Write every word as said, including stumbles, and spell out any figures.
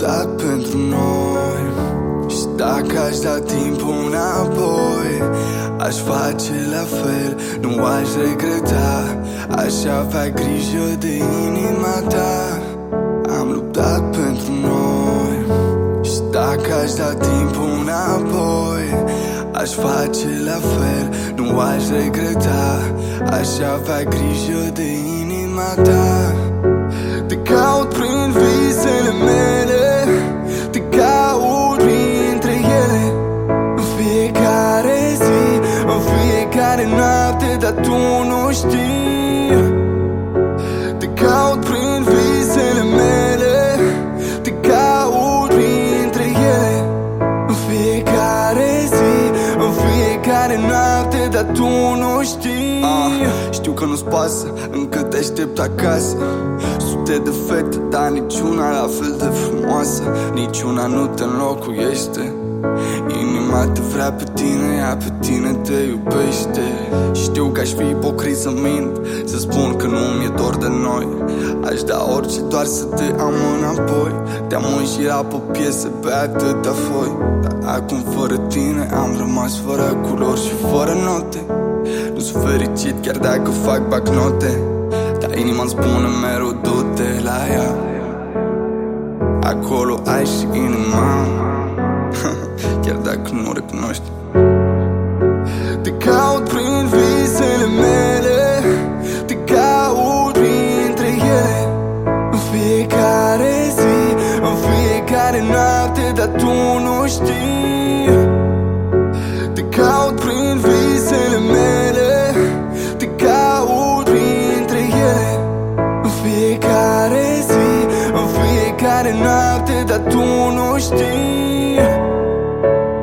luptat pentru noi. Și dacă aș da timpul înapoi, aș face la fel, nu aș regreta. Aș avea grijă de inima ta. Am luptat pentru noi. Și dacă aș da timpul înapoi, aș face la fel, nu aș regreta. Aș avea grijă de inima ta. Te caut prin visele mele, te caut printre ele, în fiecare zi, în fiecare noapte, dar tu nu știi. Te caut prin visele mele, te caut printre ele, în fiecare zi, în fiecare noapte, dar tu nu știi. ah, Știu că nu-ți pasă, încă te aștept acasă. Sute de fete, dar niciuna la fel de frumoasă, niciuna nu te înlocuiește. Inima te vrea pe tine, ea pe tine te iubește. Știu că aș fi ipocrit să mint, să spun că nu mi-e dor de noi. Aș da orice doar să te am înapoi. Te-am înșirat pe piese pe atâtea foi, dar acum fără tine am rămas fără culori și fără note. Nu sunt fericit chiar dacă fac bancnote, dar inima-mi spune mereu du-te la ea. Acolo ai și inima, chiar dacă nu recunoști. Te caut prin visele mele, te caut printre ele, în fiecare zi, în fiecare noapte, dar tu nu știi. Te caut prin visele mele, te caut printre ele, în fiecare zi, în fiecare noapte, dar tu nu știi.